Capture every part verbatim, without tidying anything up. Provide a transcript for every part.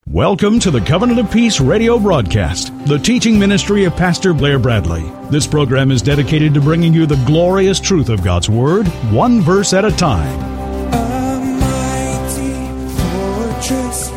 Welcome to the Covenant of Peace radio broadcast, the teaching ministry of Pastor Blair Bradley. This program is dedicated to bringing you the glorious truth of God's Word, one verse at a time. A mighty fortress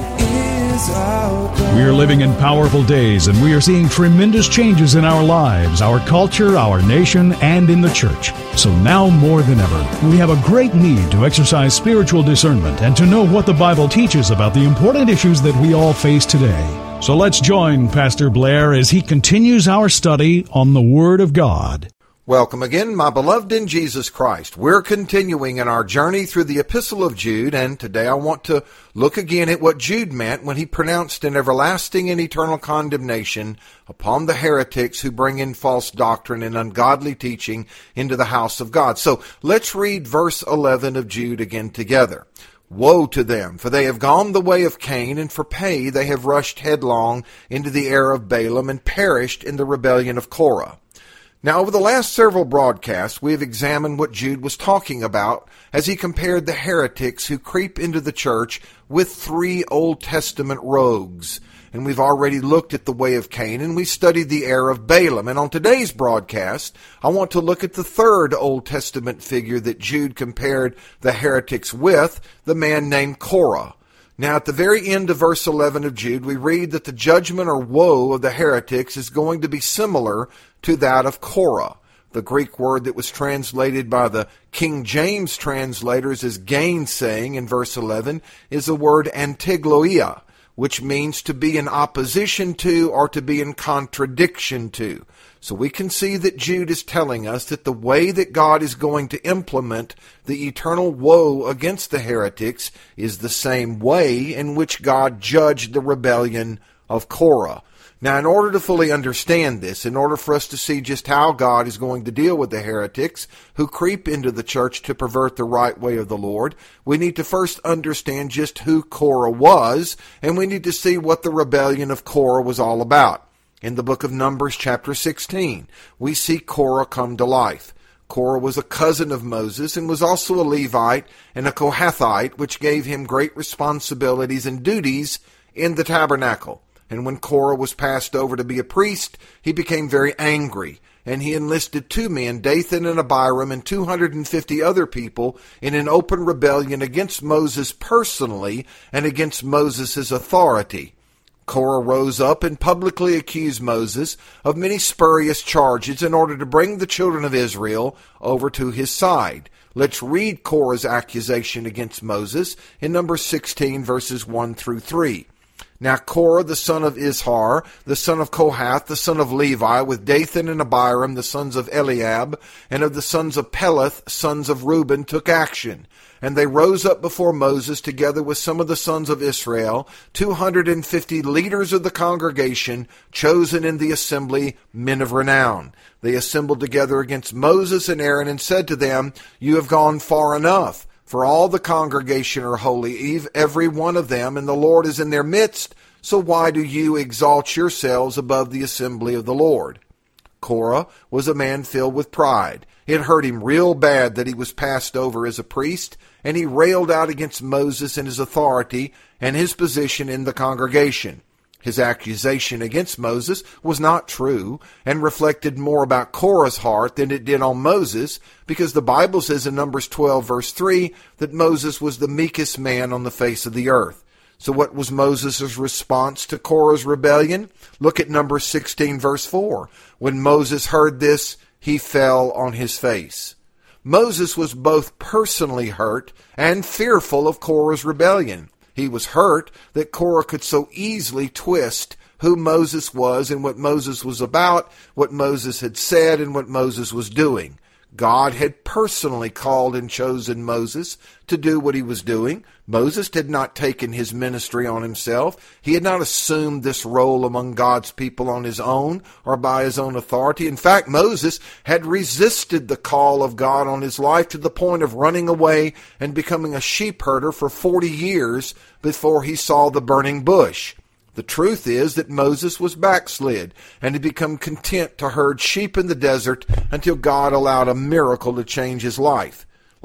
is our God. We are living in powerful days, and we are seeing tremendous changes in our lives, our culture, our nation, and in the church. So now more than ever, we have a great need to exercise spiritual discernment and to know what the Bible teaches about the important issues that we all face today. So let's join Pastor Blair as he continues our study on the Word of God. Welcome again, my beloved in Jesus Christ. We're continuing in our journey through the Epistle of Jude, and today I want to look again at what Jude meant when he pronounced an everlasting and eternal condemnation upon the heretics who bring in false doctrine and ungodly teaching into the house of God. So let's read verse eleven of Jude again together. Woe to them, for they have gone the way of Cain, and for pay they have rushed headlong into the error of Balaam and perished in the rebellion of Korah. Now, over the last several broadcasts, we have examined what Jude was talking about as he compared the heretics who creep into the church with three Old Testament rogues. And we've already looked at the way of Cain, and we studied the error of Balaam. And on today's broadcast, I want to look at the third Old Testament figure that Jude compared the heretics with, the man named Korah. Now, at the very end of verse eleven of Jude, we read that the judgment or woe of the heretics is going to be similar to that of Korah. The Greek word that was translated by the King James translators as gainsaying in verse eleven is the word antigloia, which means to be in opposition to or to be in contradiction to. So we can see that Jude is telling us that the way that God is going to implement the eternal woe against the heretics is the same way in which God judged the rebellion of Korah. Now, in order to fully understand this, in order for us to see just how God is going to deal with the heretics who creep into the church to pervert the right way of the Lord, we need to first understand just who Korah was, and we need to see what the rebellion of Korah was all about. In the book of Numbers, chapter sixteen, we see Korah come to life. Korah was a cousin of Moses and was also a Levite and a Kohathite, which gave him great responsibilities and duties in the tabernacle. And when Korah was passed over to be a priest, he became very angry, and he enlisted two men, Dathan and Abiram, and two hundred fifty other people in an open rebellion against Moses personally and against Moses' authority. Korah rose up and publicly accused Moses of many spurious charges in order to bring the children of Israel over to his side. Let's read Korah's accusation against Moses in Numbers sixteen, verses one through three. Now Korah, the son of Izhar, the son of Kohath, the son of Levi, with Dathan and Abiram, the sons of Eliab, and of the sons of Peleth, sons of Reuben, took action. And they rose up before Moses, together with some of the sons of Israel, two hundred fifty leaders of the congregation, chosen in the assembly, men of renown. They assembled together against Moses and Aaron, and said to them, You have gone far enough. For all the congregation are holy, every one of them, and the Lord is in their midst. So why do you exalt yourselves above the assembly of the Lord? Korah was a man filled with pride. It hurt him real bad that he was passed over as a priest, and he railed out against Moses and his authority and his position in the congregation. His accusation against Moses was not true and reflected more about Korah's heart than it did on Moses, because the Bible says in Numbers twelve, verse three, that Moses was the meekest man on the face of the earth. So what was Moses' response to Korah's rebellion? Look at Numbers sixteen, verse four. When Moses heard this, he fell on his face. Moses was both personally hurt and fearful of Korah's rebellion. He was hurt that Korah could so easily twist who Moses was and what Moses was about, what Moses had said, and what Moses was doing. God had personally called and chosen Moses to do what he was doing. Moses had not taken his ministry on himself. He had not assumed this role among God's people on his own or by his own authority. In fact, Moses had resisted the call of God on his life to the point of running away and becoming a sheep herder for forty years before he saw the burning bush. The truth is that Moses was backslid and had become content to herd sheep in the desert until God allowed a miracle to change his life.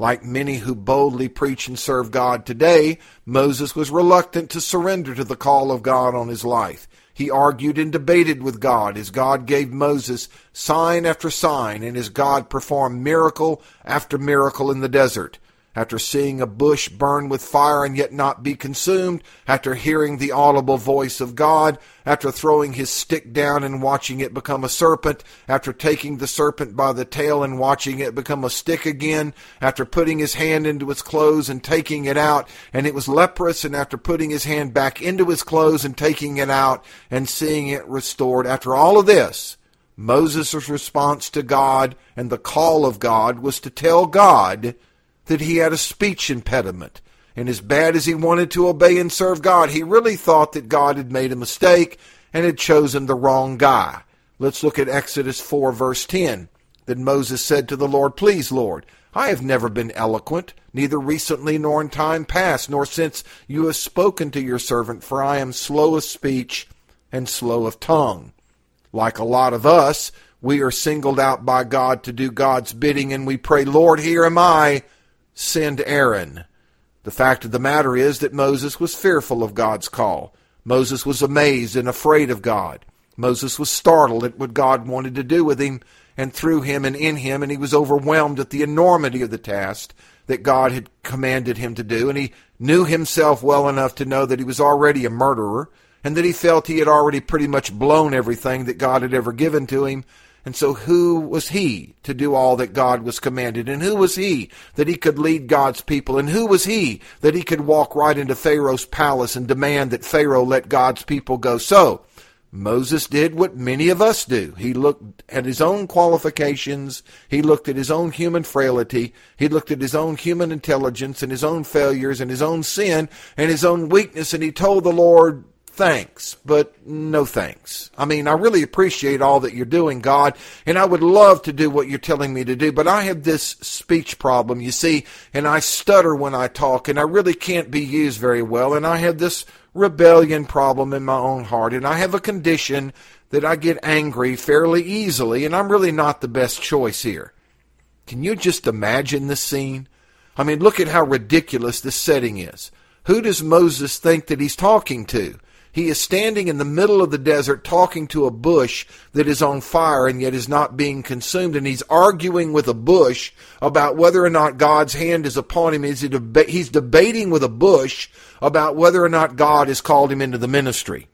Like many who boldly preach and serve God today, Moses was reluctant to surrender to the call of God on his life. He argued and debated with God as God gave Moses sign after sign and as God performed miracle after miracle in the desert. After seeing a bush burn with fire and yet not be consumed, after hearing the audible voice of God, after throwing his stick down and watching it become a serpent, after taking the serpent by the tail and watching it become a stick again, after putting his hand into his clothes and taking it out, and it was leprous, and after putting his hand back into his clothes and taking it out and seeing it restored, after all of this, Moses' response to God and the call of God was to tell God that he had a speech impediment. And as bad as he wanted to obey and serve God, he really thought that God had made a mistake and had chosen the wrong guy. Let's look at Exodus four, verse ten. Then Moses said to the Lord, "Please, Lord, I have never been eloquent, neither recently nor in time past, nor since you have spoken to your servant, for I am slow of speech and slow of tongue." Like a lot of us, we are singled out by God to do God's bidding, and we pray, "Lord, here am I. Send Aaron." The fact of the matter is that Moses was fearful of God's call. Moses was amazed and afraid of God. Moses was startled at what God wanted to do with him and through him and in him, and he was overwhelmed at the enormity of the task that God had commanded him to do, and he knew himself well enough to know that he was already a murderer and that he felt he had already pretty much blown everything that God had ever given to him. And so who was he to do all that God was commanded? And who was he that he could lead God's people? And who was he that he could walk right into Pharaoh's palace and demand that Pharaoh let God's people go? So Moses did what many of us do. He looked at his own qualifications. He looked at his own human frailty. He looked at his own human intelligence and his own failures and his own sin and his own weakness. And he told the Lord, "Thanks, but no thanks. I mean, I really appreciate all that you're doing, God, and I would love to do what you're telling me to do, but I have this speech problem, you see, and I stutter when I talk, and I really can't be used very well, and I have this rebellion problem in my own heart, and I have a condition that I get angry fairly easily, and I'm really not the best choice here." Can you just imagine this scene? I mean, look at how ridiculous this setting is. Who does Moses think that he's talking to? He is standing in the middle of the desert talking to a bush that is on fire and yet is not being consumed. And he's arguing with a bush about whether or not God's hand is upon him. He's debating with a bush about whether or not God has called him into the ministry.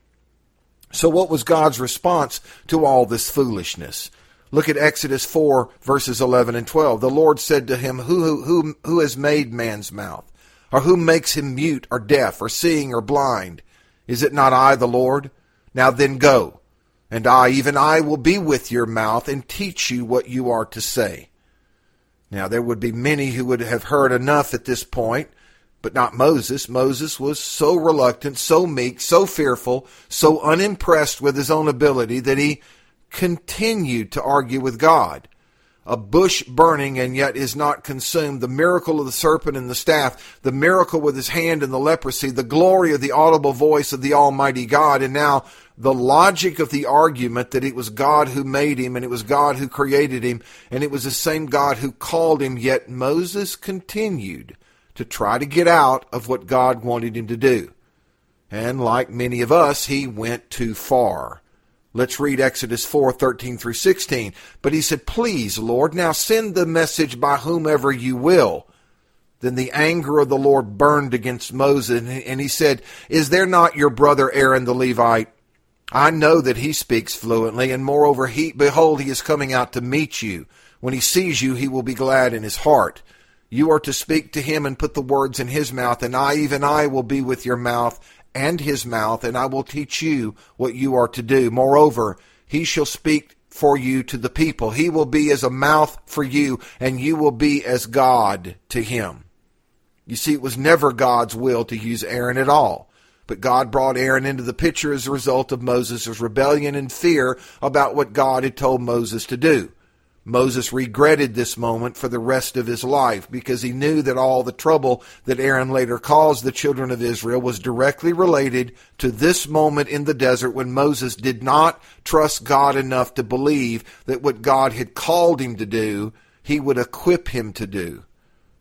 So what was God's response to all this foolishness? Look at Exodus four, verses eleven and twelve. The Lord said to him, who, who, who has made man's mouth? Or who makes him mute or deaf or seeing or blind? Is it not I, the Lord? Now then go, and I, even I, will be with your mouth and teach you what you are to say. Now there would be many who would have heard enough at this point, but not Moses. Moses was so reluctant, so meek, so fearful, so unimpressed with his own ability that he continued to argue with God. A bush burning and yet is not consumed, the miracle of the serpent and the staff, the miracle with his hand and the leprosy, the glory of the audible voice of the Almighty God, and now the logic of the argument that it was God who made him and it was God who created him and it was the same God who called him, yet Moses continued to try to get out of what God wanted him to do. And like many of us, he went too far. Let's read Exodus four, thirteen through sixteen. But he said, "Please, Lord, now send the message by whomever you will." Then the anger of the Lord burned against Moses, and he said, "Is there not your brother Aaron the Levite? I know that he speaks fluently, and moreover, he, behold, he is coming out to meet you. When he sees you, he will be glad in his heart. You are to speak to him and put the words in his mouth, and I, even I, will be with your mouth and his mouth, and I will teach you what you are to do. Moreover, he shall speak for you to the people. He will be as a mouth for you, and you will be as God to him." You see, it was never God's will to use Aaron at all. But God brought Aaron into the picture as a result of Moses' rebellion and fear about what God had told Moses to do. Moses regretted this moment for the rest of his life because he knew that all the trouble that Aaron later caused the children of Israel was directly related to this moment in the desert when Moses did not trust God enough to believe that what God had called him to do, he would equip him to do.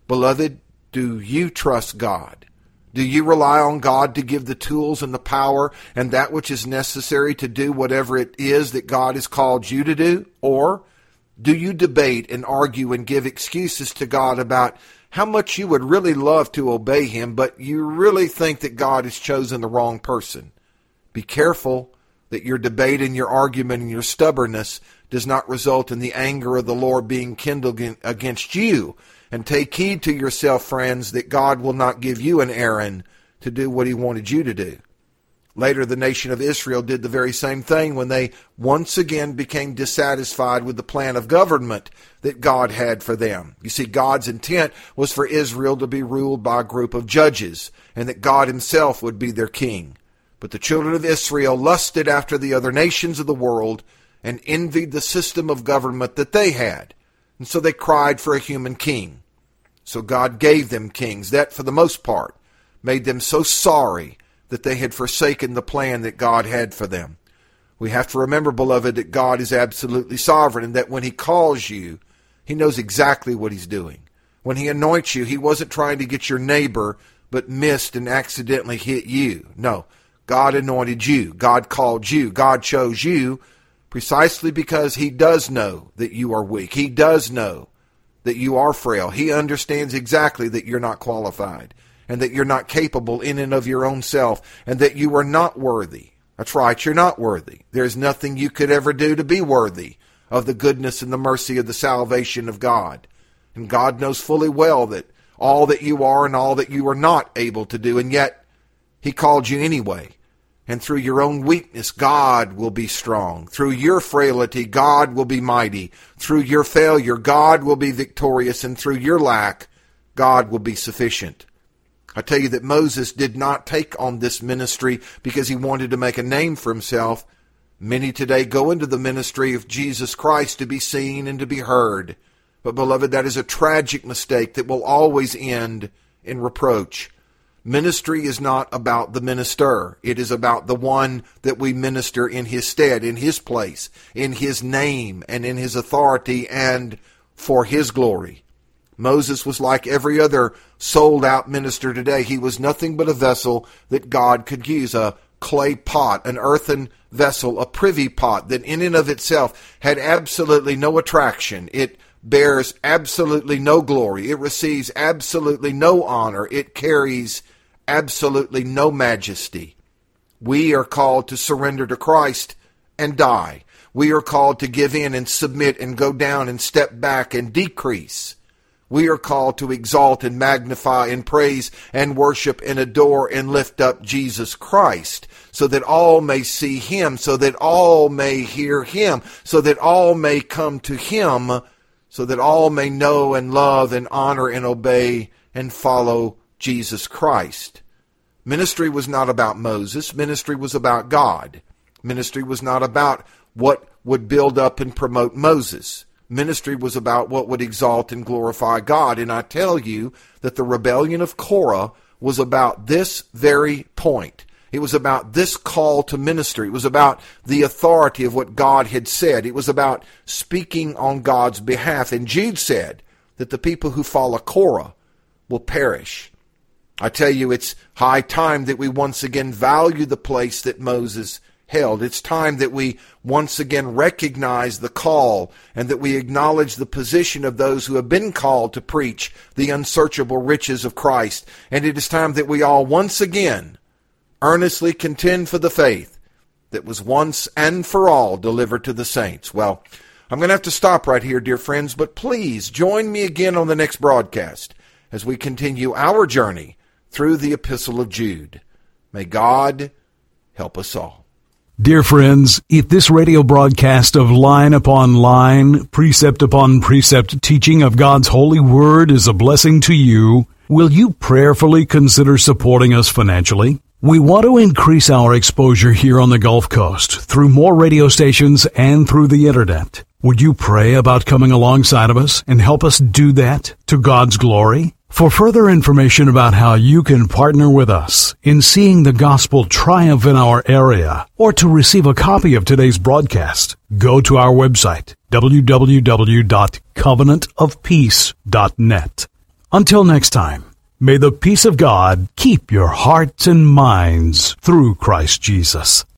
Beloved, do you trust God? Do you rely on God to give the tools and the power and that which is necessary to do whatever it is that God has called you to do? Or do you debate and argue and give excuses to God about how much you would really love to obey Him, but you really think that God has chosen the wrong person? Be careful that your debate and your argument and your stubbornness does not result in the anger of the Lord being kindled against you. And take heed to yourself, friends, that God will not give you an Aaron to do what He wanted you to do. Later, the nation of Israel did the very same thing when they once again became dissatisfied with the plan of government that God had for them. You see, God's intent was for Israel to be ruled by a group of judges, and that God Himself would be their king. But the children of Israel lusted after the other nations of the world and envied the system of government that they had. And so they cried for a human king. So God gave them kings that, for the most part, made them so sorry that they had forsaken the plan that God had for them. We have to remember, beloved, that God is absolutely sovereign, and that when He calls you, He knows exactly what He's doing. When He anoints you, He wasn't trying to get your neighbor, but missed and accidentally hit you. No, God anointed you. God called you. God chose you precisely because He does know that you are weak. He does know that you are frail. He understands exactly that you're not qualified, and that you're not capable in and of your own self, and that you are not worthy. That's right, you're not worthy. There's nothing you could ever do to be worthy of the goodness and the mercy of the salvation of God. And God knows fully well that all that you are and all that you are not able to do, and yet He called you anyway. And through your own weakness, God will be strong. Through your frailty, God will be mighty. Through your failure, God will be victorious. And through your lack, God will be sufficient. I tell you that Moses did not take on this ministry because he wanted to make a name for himself. Many today go into the ministry of Jesus Christ to be seen and to be heard. But, beloved, that is a tragic mistake that will always end in reproach. Ministry is not about the minister. It is about the one that we minister in His stead, in His place, in His name, and in His authority, and for His glory. Moses was like every other sold-out minister today. He was nothing but a vessel that God could use, a clay pot, an earthen vessel, a privy pot that in and of itself had absolutely no attraction. It bears absolutely no glory. It receives absolutely no honor. It carries absolutely no majesty. We are called to surrender to Christ and die. We are called to give in and submit and go down and step back and decrease. We are called to exalt and magnify and praise and worship and adore and lift up Jesus Christ, so that all may see Him, so that all may hear Him, so that all may come to Him, so that all may know and love and honor and obey and follow Jesus Christ. Ministry was not about Moses. Ministry was about God. Ministry was not about what would build up and promote Moses. Ministry was about what would exalt and glorify God. And I tell you that the rebellion of Korah was about this very point. It was about this call to ministry. It was about the authority of what God had said. It was about speaking on God's behalf. And Jude said that the people who follow Korah will perish. I tell you, it's high time that we once again value the place that Moses held. It's time that we once again recognize the call and that we acknowledge the position of those who have been called to preach the unsearchable riches of Christ. And it is time that we all once again earnestly contend for the faith that was once and for all delivered to the saints. Well, I'm going to have to stop right here, dear friends, but please join me again on the next broadcast as we continue our journey through the Epistle of Jude. May God help us all. Dear friends, if this radio broadcast of line upon line, precept upon precept teaching of God's holy word is a blessing to you, will you prayerfully consider supporting us financially? We want to increase our exposure here on the Gulf Coast through more radio stations and through the Internet. Would you pray about coming alongside of us and help us do that to God's glory? For further information about how you can partner with us in seeing the gospel triumph in our area, or to receive a copy of today's broadcast, go to our website, w w w dot covenant of peace dot net. Until next time, may the peace of God keep your hearts and minds through Christ Jesus.